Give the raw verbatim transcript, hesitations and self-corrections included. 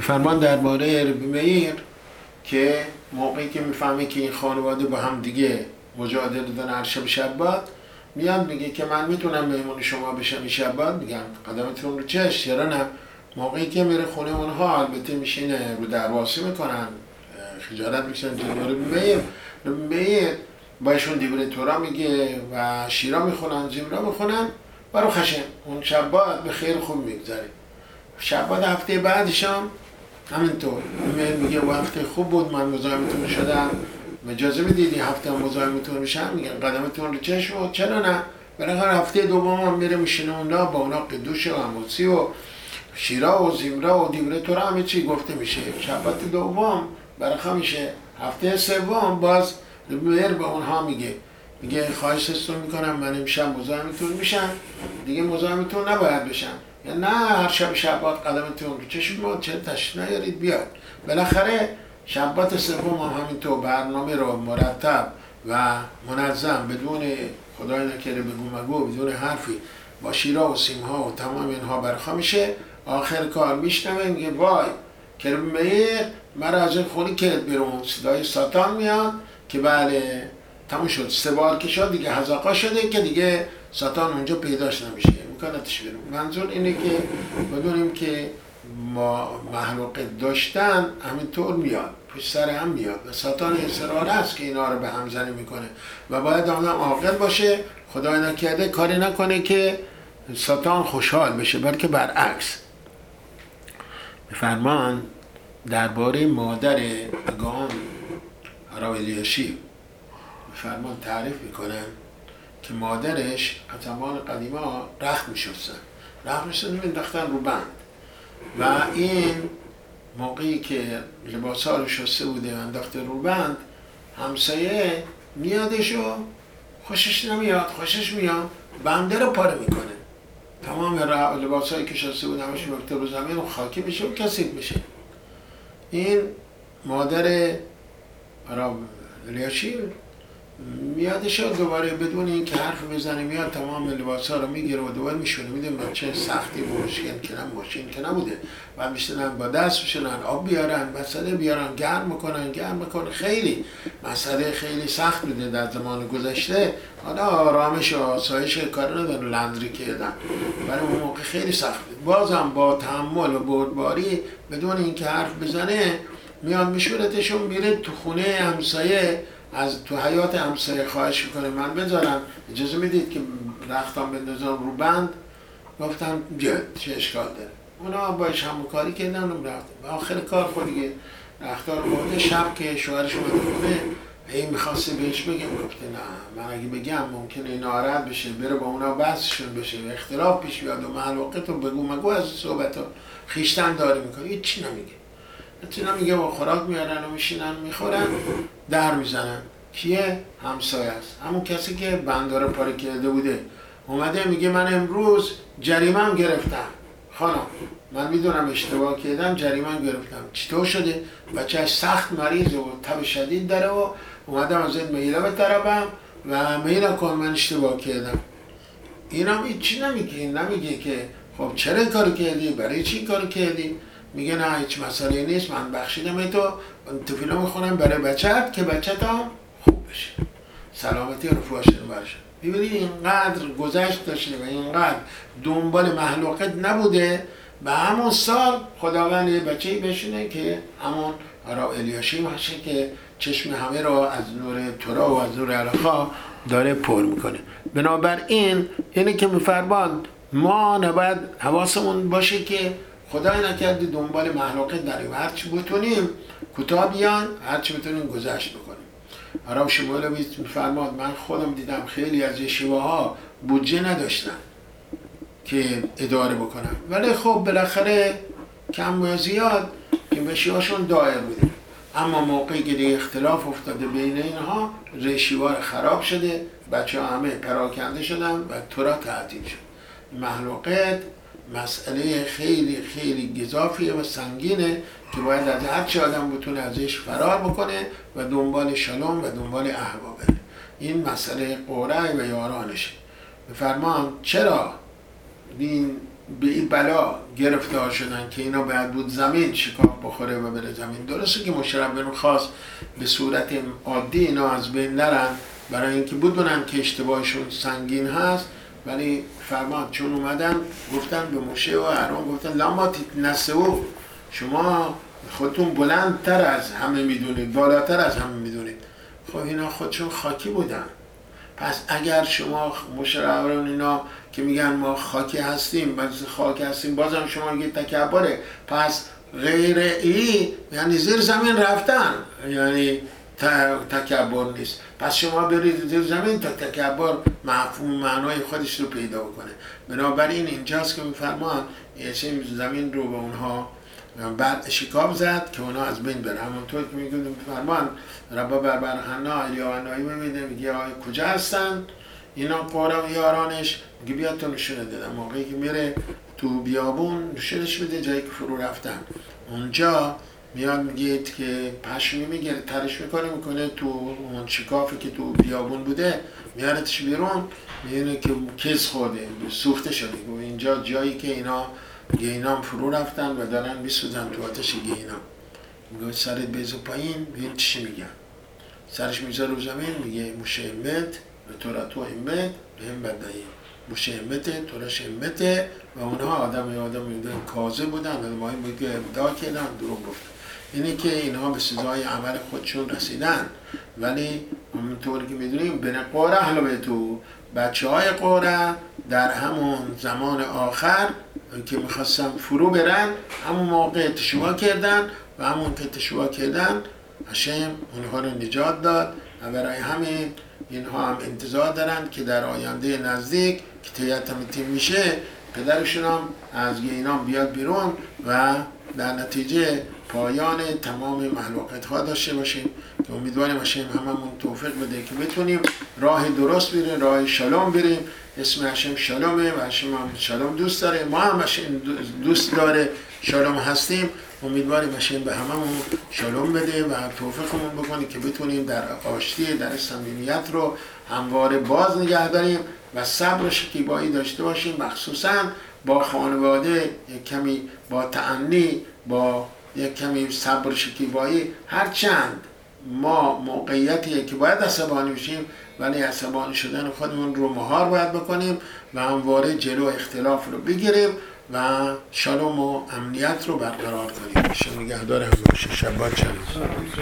فرمان درباره ربی میر که موقعی که میفهمه که این خانواده با هم دیگه مجادله دارن هر شب شبات، میاد میگه که من میتونم مهمون شما بشم این شبات. میگم قدمتون رو چش، چرا نه؟ موقعی که میره خونه اونها البته میشینه رو درواسی میکنن، خجالت میکشن جلوی ربی میر. ربی میر باشون دیوره تورا میگه و شیرا میخونن، زمرا میخونن برو خشن. اون شبات به خیر خوب میگذره. شبات هفته بعدش هم همینطور میگه و هفته خوب بود، من مزاحمتون شدم، اجازه میدیدی هفته هم مزاحمتون میشم؟ میگن قدمتون رو چشم و چرا نه؟ بالاخره هفته دوم هم میره میشینه اونا با اونا قدوش و عموسی و شیرا و زمرا و دیوره تورا همه چی گفته میشه. شبات دوم برخا میشه. هفته سوم باز میر به اونها میگه میگه خواهشتون میکنم من امشب مزاحمتون میشم، دیگه مزاحمتون نباید بشم. یا نه هر شب شبات قدمتون رو چشم ما چه تشریف نیارید بیاد. بالاخره شبات سوم هم همینطور برنامه رو مرتب و منظم بدون خدای نکره بگو مگو بدون حرفی با شیرا و سیمها و تمام اینها برخوا میشه. آخر کار میشنوه میگه وای که ربی میر مرا از این خونی کرد بیرون. صدای ساتان میاد که بله تموم شد، سه بار که شد دیگه هزاقا شده که دیگه ساتان اونجا پیداش نمیشه، میکنتش بیرون. منظور اینه که بدونیم که ما محلوق داشتن همینطور میاد، پشت سر هم میاد و ساتان اصرار است که اینا رو به هم زنی میکنه و باید آدم عاقل باشه، خدای نکرده کاری نکنه که ساتان خوشحال بشه، بلکه برعکس. فرمان درباره مادر اگان هرا الیاشیب فرمان تعریف میکنن که مادرش از زمان قدیما رخت میشستن رخت میشستن مینداختن رو بند و این موقعی که لباسا رو شسته بوده انداخته رو بند، همسایه میادش و خوشش نمیاد، خوشش میاد بنده رو پاره میکنه، تمام لباسایی که شسته بود همش میفته رو زمین و خاکی میشه و کثیف میشه. این مادر هرا الیاشیب میادش دوباره بدون این که حرف بزنه میاد تمام لباسا رو میگیره و دوباره میشونه. میدونم چه سختی و مشکل که نه ماشین که نبوده و میشتنن با دست بشنن آب بیارن مسئله بیارن گرم میکنن گرم میکنن. خیلی مسئله خیلی سخت بوده در زمان گذشته. حالا آرامش و آسایش کار نداره لندری کردن، برای اون موقع خیلی سخت بود. بازم با تحمل و بردباری بدون این که حرف بزنه میاد میشورتشون، میره تو خونه همسایه، از تو حیات همسایه خواهش میکنه من بذارم اجازه میدید که رختم بندازم رو بند. گفتم بیاد چه اشکال داره. اونا باش همکاری کردن و رفتن و آخر کار خود دیگه رختا رو برده. شب که شوهرش اومده خونه هی میخواسته بهش بگم، گفته نه من اگه بگم ممکنه ناراحت بشه بره با اونا بحثشون بشه و اختلاف پیش بیاد و محلوقت رو بگو مگو از صحبت ها خیشتن داری میکنه. هیچ چی نمیگه هیچ نمیگه با خوراک میارن و میشینن میخورن در میزنن. کیه؟ همسایه است، همون کسی که بنداره پاره کرده بوده. اومده میگه من امروز جریمم گرفتم خانم، من میدونم اشتباه کردم جریمم گرفتم. چطور شده؟ بچهش سخت مریض و تب شدید داره و اومدم ازت میله بطربم و میله کن من اشتباه کردم. این هم هیچی نمیگه نمیگه که خب چرا کارو کردی؟ برای چی کارو کردی؟ میگه نه هیچ مسئله نیست، من بخشیدم ای تو توفیلا میخونم برای بچه‌ت که بچه‌ت هم خوب بشه، سلامتی و رفاهش رو برشه. ببینید اینقدر گذشت داشته و اینقدر دنبال محلوقت نبوده. به همون سال خداوند یه بچه‌ای بشینه که همون هرا الیاشیب باشه که چشم همه رو از نور تورا و از نور علاقا داره پر میکنه. بنابراین اینه که میفرمان ما نباید حواسمون باشه که خدای نکرده دنبال محلوقت داریم، هرچی بتونیم کوتاه بیان، هرچی بتونیم گذشت بکنیم. هرا شمولوی میفرماد من خودم دیدم خیلی از یشیوه ها بودجه نداشتن که اداره بکنن، ولی خب بالاخره کم و زیاد که بشیاشون دایر بوده. اما موقعی که دیگه اختلاف افتاده بین اینها رشیوار خراب شده، بچه ها همه پراکنده شدن و تورا تعطیل شد. محلوقت مسئله خیلی خیلی گزافیه و سنگینه که باید از هر چه آدم بتونه ازش فرار بکنه و دنبال شلوم و دنبال احوا بره. این مسئله قرعه و یارانشه. بفرمان چرا این به این بلا گرفتار شدن که اینا باید بود زمین شکاف بخوره و بره زمین. درسته که مشرف بن خاص به صورت عادی اینا از بین نرن برای اینکه بدونن که اشتباهشون سنگین هست، ولی فرمان چون اومدن گفتن به موشه و هارون گفتن لما تتنسوا، شما خودتون بلندتر از همه میدونید، بالاتر از همه میدونید. خب اینا خودشون خاکی بودن. پس اگر شما مشرعون اینا که میگن ما خاکی هستیم، بس خاک هستیم، بازم شما میگید تکبره، پس غیر ای یعنی زیر زمین رفتن یعنی تکبر نیست. پس شما برید زیر زمین تا تکبر مفهوم معنای خودش رو پیدا کنه. بنابراین اینجاست که میفرمان این زمین رو به اونها بعد شکاف زد که اونا از بین بره. همونطور که میگه فرمان ربا بربرحنا الیوانایی میمیده، میگه آی کجا هستن اینا قوره و یارانش؟ میگه بیاد تو نشونه دادم. موقعی که میره تو بیابون نشونش بده جایی که فرو رفتن. اونجا میاد میگه که پشمی میگیره ترش میکنه میکنه تو اون شکافی که تو بیابون بوده میارتش بیرون، میبینه که کز خورده سوخته شده. و اینجا جایی که اینا گینام فرو رفتن و دارن میسوزن تو آتش گینام. میگه سرت بیزو پایین، ببین چی میگن. سرش میذاره رو زمین، میگه موشه امت و تورا تو امت به هم بدهیم. موشه امته، توراش امته. و اونها آدم آدم بودن، کاذب بودن و ماهی میگه ابداع کردن، دروغ گفتن. اینه که اینها به سزای عمل خودشون رسیدن. ولی همونطوری که میدونیم بن قوره اهل بیتو، بچه های قوره در همون زمان آخر که میخواستن فرو برن همون موقع تشویق کردن و همون که تشویق کردن هشم اونها رو نجات داد. و برای همین اینها هم انتظار دارن که در آینده نزدیک که تیت تیم میشه پدرشون هم از گینام بیاد بیرون و در نتیجه پایان تمام مخلوقات ها داشته باشیم که امیدواریم هشم هممون توفیق بده که بتونیم راه درست بریم، راه شلوم بریم. اسم هشم شلومه و هشم هم شلوم دوست داره، ما هم هشم دوست داره شلوم هستیم. امیدواریم هشم به هممون شلوم بده و توفیقمون بکنه که بتونیم در آشتی در صمیمیت رو همواره باز نگه داریم و صبر و شکیبایی داشته باشیم، مخصوصا با خانواده یک کمی با تأنی، با یک کمی صبر و شکیبایی. هرچند ما موقعیتیه که باید عصبانی بشیم ولی عصبانی شدن خودمون رو مهار باید بکنیم و همواره جلو اختلاف رو بگیریم و شلوم و امنیت رو برقرار کنیم. شما نگهدار همه باشه. شبات شریف.